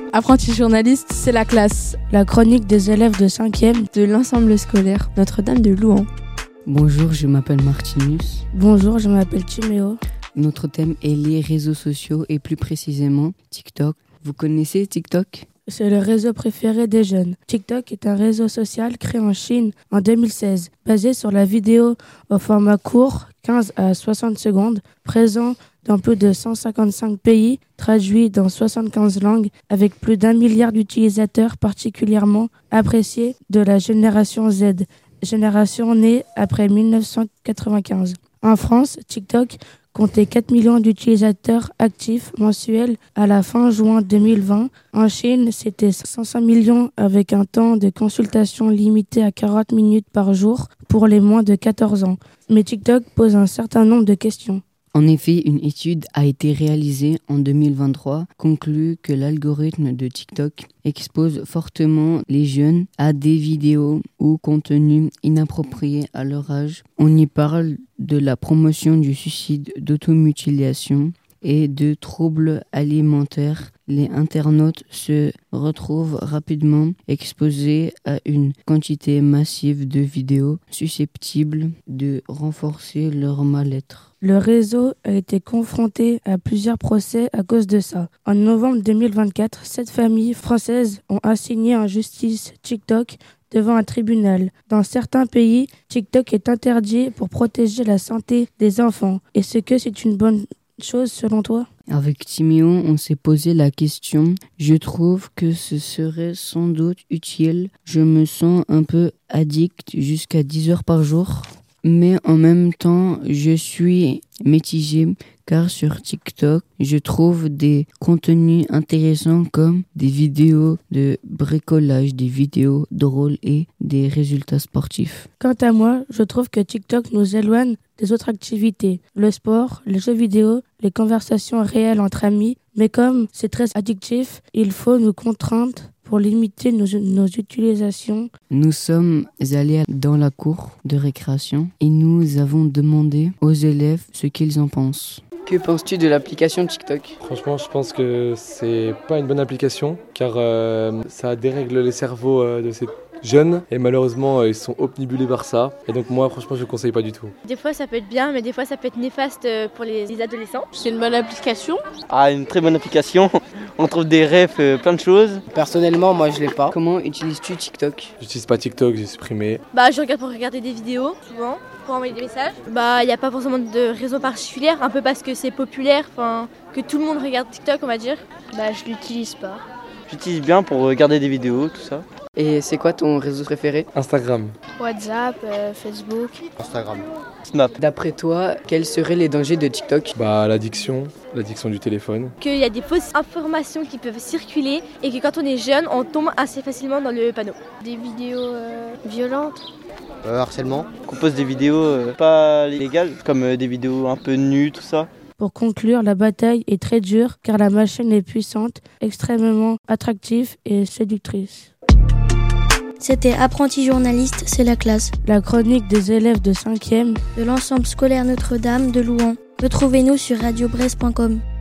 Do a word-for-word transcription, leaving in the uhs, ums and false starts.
Apprenti journaliste, c'est la classe. La chronique des élèves de cinquième de l'ensemble scolaire Notre-Dame de Louhans. Bonjour, je m'appelle Martinus. Bonjour, je m'appelle Timéo. Notre thème est les réseaux sociaux et plus précisément TikTok. Vous connaissez TikTok ? C'est le réseau préféré des jeunes. TikTok est un réseau social créé en Chine en deux mille seize, basé sur la vidéo au format court, quinze à soixante secondes, présent dans plus de cent cinquante-cinq pays, traduit dans soixante-quinze langues, avec plus d'un milliard d'utilisateurs particulièrement appréciés de la génération Z, génération née après mille neuf cent quatre-vingt-quinze. En France, TikTok comptait quatre millions d'utilisateurs actifs mensuels à la fin juin deux mille vingt. En Chine, c'était cent cinq millions avec un temps de consultation limité à quarante minutes par jour pour les moins de quatorze ans. Mais TikTok pose un certain nombre de questions. En effet, une étude a été réalisée en deux mille vingt-trois, conclut que l'algorithme de TikTok expose fortement les jeunes à des vidéos ou contenus inappropriés à leur âge. On y parle de la promotion du suicide, d'automutilation et de troubles alimentaires. Les internautes se retrouvent rapidement exposés à une quantité massive de vidéos susceptibles de renforcer leur mal-être. Le réseau a été confronté à plusieurs procès à cause de ça. En novembre deux mille vingt-quatre, sept familles françaises ont assigné en justice TikTok devant un tribunal. Dans certains pays, TikTok est interdit pour protéger la santé des enfants. Est-ce que c'est une bonne chose selon toi ? Avec Timéo, on s'est posé la question. Je trouve que ce serait sans doute utile. Je me sens un peu addict jusqu'à dix heures par jour. Mais en même temps, je suis mitigé car sur TikTok, je trouve des contenus intéressants comme des vidéos de bricolage, des vidéos drôles et des résultats sportifs. Quant à moi, je trouve que TikTok nous éloigne des autres activités, le sport, les jeux vidéo, les conversations réelles entre amis. Mais comme c'est très addictif, il faut nous contraindre pour limiter nos, nos utilisations. Nous sommes allés dans la cour de récréation et nous avons demandé aux élèves ce qu'ils en pensent. Que penses-tu de l'application TikTok ? Franchement, je pense que c'est pas une bonne application car euh, ça dérègle les cerveaux euh, de ces jeunes et malheureusement euh, ils sont obnubilés par ça. Et donc moi, franchement, je ne conseille pas du tout. Des fois, ça peut être bien, mais des fois, ça peut être néfaste pour les, les adolescents. C'est une bonne application. Ah, une très bonne application. On trouve des refs, euh, plein de choses. Personnellement, moi, je l'ai pas. Comment utilises-tu TikTok ? J'utilise pas TikTok, j'ai supprimé. Bah, je regarde pour regarder des vidéos, souvent, pour envoyer des messages. Bah, il n'y a pas forcément de raison particulière, un peu parce que c'est populaire, enfin, que tout le monde regarde TikTok, on va dire. Bah, je l'utilise pas. J'utilise bien pour regarder des vidéos, tout ça. Et c'est quoi ton réseau préféré ? Instagram. WhatsApp, euh, Facebook. Instagram. Snap. D'après toi, quels seraient les dangers de TikTok ? Bah, l'addiction, l'addiction du téléphone. Qu'il y a des fausses informations qui peuvent circuler et que quand on est jeune, on tombe assez facilement dans le panneau. Des vidéos euh, violentes. Euh, harcèlement. Qu'on poste des vidéos euh, pas légales, comme euh, des vidéos un peu nues, tout ça. Pour conclure, la bataille est très dure car la machine est puissante, extrêmement attractive et séductrice. C'était Apprenti journaliste, c'est la classe. La chronique des élèves de cinquième de l'ensemble scolaire Notre-Dame de Louhans. Retrouvez-nous sur radio brest point com.